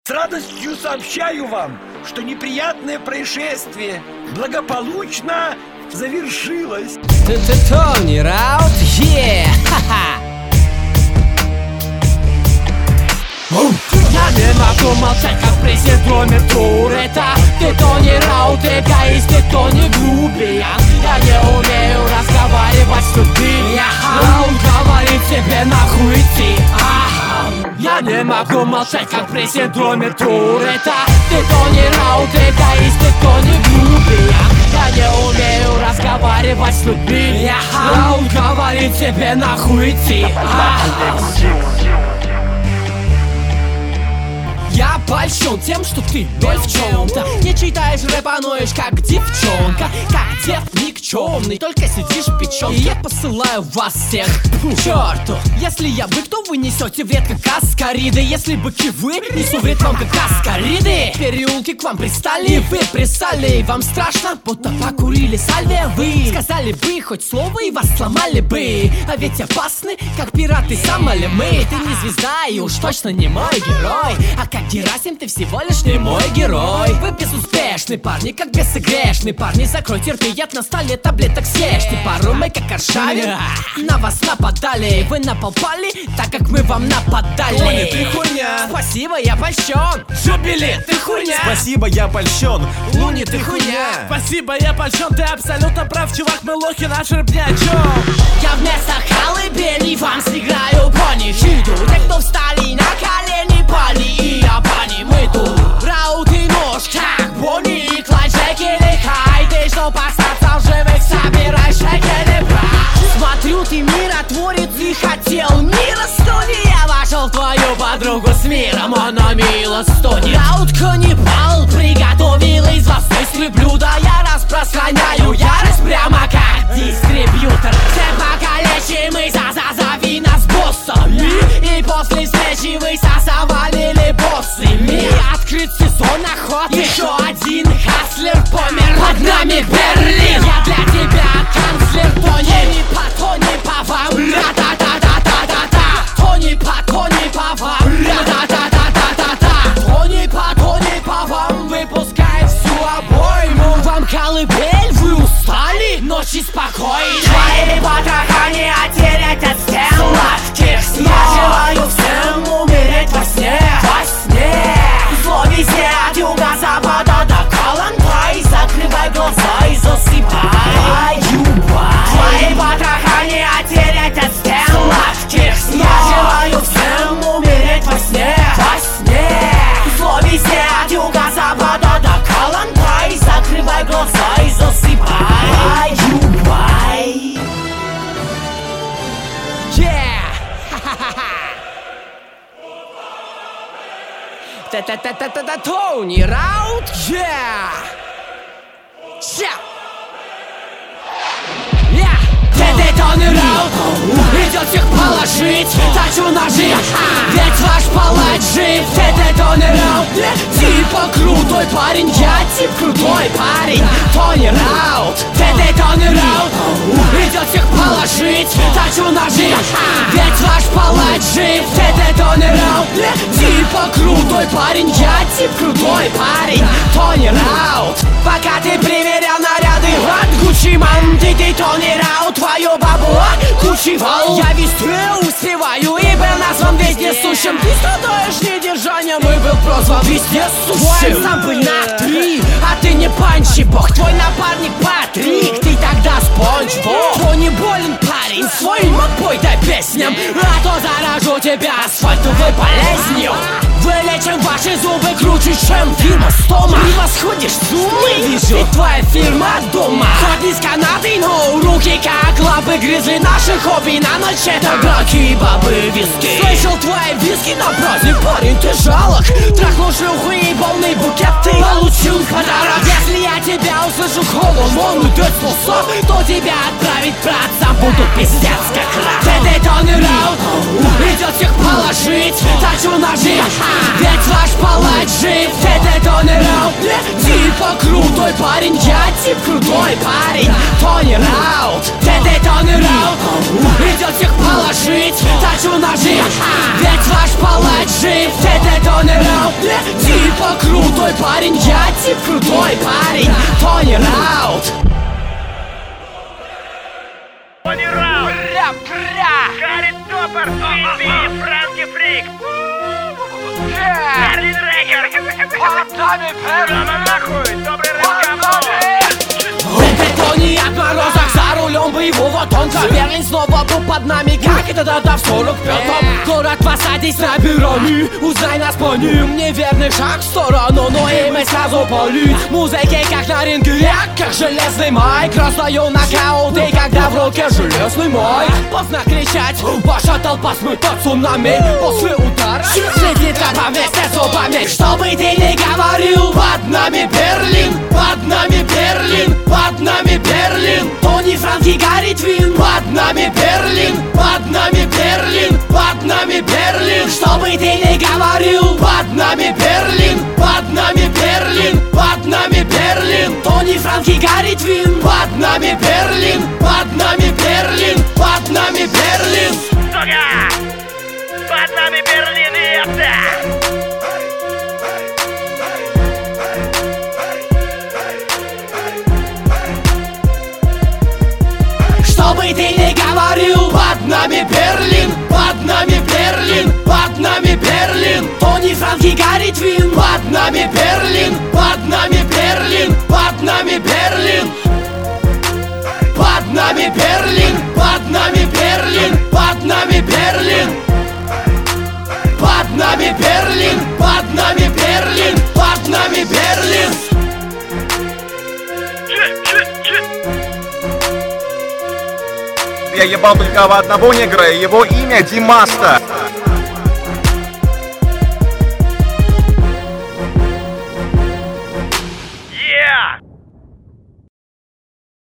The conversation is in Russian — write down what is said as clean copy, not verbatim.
С радостью сообщаю вам, что неприятное происшествие благополучно завершилось. Тони Раут, ха-ха! Я не могу молчать, как при синдроме Туретта. Ты Тони Раут, эгоист, ты Тони грубиян. Я не умею разговаривать с людьми. Раут говорит тебе нахуй идти. Я не могу молчать, как при синдроме Туретта. Ты Тони Раут, эгоист, ты Тони грубиян. Я не умею разговаривать с людьми. Раут говорит тебе нахуй идти. Я польщен тем, что ты ноль в чем-то. Не читаешь рэп, а ноешь как девчонка. Как дед никчемный, только сидишь печенка. И я посылаю вас всех к черту. Если я бык, то вы несете вред, как аскариды. Если быки вы, несу вред вам, как аскариды. Переулки к вам пристали, и вы пристали. Вам страшно, будто покурили сальвия вы. Сказали бы хоть слово, и вас сломали бы. А ведь опасны, как пираты Сомали мы. Ты не звезда, и уж точно не мой герой. А как Герасим, ты всего лишь не мой герой. Вы безуспешны, парни, как бессогрешны. Парни, закройте рты, яд на столе, таблеток съешьте. Пару мы как Аршавин на вас нападали. Вы напопали, так как мы вам нападали. Тони, ты хуйня. Спасибо, я польщен. Жубили, ты хуйня. Спасибо, я польщен. Луни, ты хуйня. Спасибо, я польщен, ты абсолютно прав, чувак, мы лохи, наш рэп ни о чем. Я вместо колыбели вам сыграю панихиду. Те, кто встали на колени, пали и Япани, мы тут. Раут и нож, как Бонни и Клайд, шекели хай. Ты что, остаться в живых, собирай шекели брат. Смотрю, ты миротворец и хотел мира, Тони. Я вошел в твою подругу с миром, она мила, Тони. Раут каннибал, приготовил из вас быстрые блюда. Я распространяю ярость прямо как дистрибьютор. Все покалечим и зови нас боссами. И после встречи вы сосавалили боссами. Открыт сезон охот, еще один хаслер помер. Под нами Берлин. Я для тебя канцлер, Тони по вам. Ра-та-та-та-та-та-та. Тони по вам. Ра-та-та-та-та-та-та. Тони по вам. Выпускает всю обойму. Вам колыбель, вы устали? Ночи спокойной. Твои потроха не оттерять от стен лавких снов. Я желаю всем умереть во сне. Зло везде от юга, запада до Калантай. Закрывай глаза и засыпай. Твои потроха не оттерять от стен лавких снов. Я желаю всем умереть во сне. Зло везде от юга, запада до Калантай. Закрывай глаза и засыпай. Тони Раут, Ты Тони Раут, идет всех положить. Точу ножи, ведь ваш палач жив. Ты Тони Раут, типа крутой парень. Я тип крутой парень. Тони Раут, ты Тони Раут, идет всех положить. Точу ножи, ведь ваш палач жив. Ты Тони Раут, типа крутой парень. Я тип крутой парень. Тони Раут, пока ты примерял наряды от Гуччи Ман, ты Тони Раут, твою бабло кучевал. Я везде успеваю и был назван вездесущим. Ты страдаешь недержанием и был прозван вездесущим. Твой ансамбль на 3, а ты не Панчи Бог. Твой напарник Патрик, ты тогда Спонж Боб. Тони болен парень, своим отпой дай песням, а то заражу тебя асфальтовой болезнью. Вылечим ваши зубы круче, чем фирма Стома. Превосходишь зубы, вижу, ведь твоя фирма дома. Хоть из Канады, но руки как лапы грызли. Наше хобби на ночь это драки, бабы, виски. Слышал твои виски на праздник, парень, ты жалок. Трахнул шлюху и полный букет ты получил в подарок. Если я тебя услышу холом, он уйдет с лосо, то тебя отправить братца буду пиздец как раз. Ты Тони Раут, идет всех положить. Точу ножи, ведь ваш палач жив. Ты Тони Раут, типа крутой парень. Я тип крутой парень. Тони Раут, ты Тони Раут, идет всех положить. Точу ножи, ведь ваш палач жив. Ты Тони Раут, Под нами Берлин. Бетоне от морозах за рулем боевого танка. Берлин снова был под нами, как это тогда в 45-м. Город посади снайперами, узнай нас по ним. Неверный шаг в сторону, но и мы сразу полить. Музыки как на ринге, я как железный майк. Раздаю нокауты, когда в руке железный майк. Поздно кричать, ваша толпа смыта цунами. После удара следит по вместе с зубами. Что бы ты ни говорил, под нами Берлин, под нами Берлин, под нами Берлин. Тони Франки горит вин. Под нами Берлин, под нами Берлин, под нами Берлин. Что бы ты ни говорил, под нами Берлин, под нами Берлин, под нами Берлин. Тони Франки горит вин. Под нами Берлин, под нами Берлин, под нами Берлин. Сука! Под нами Берлин и это! Что бы ты ни говорил, под нами Берлин, под нами Берлин, под нами Берлин. Тони Франки горит вин. Под нами Берлин, под нами Берлин, под нами Берлин. Под нами Берлин, под нами Берлин, под нами Берлин. Под нами Берлин, под нами Берлин, под нами Берлин. Я ебал только одного негра, его имя Димаста.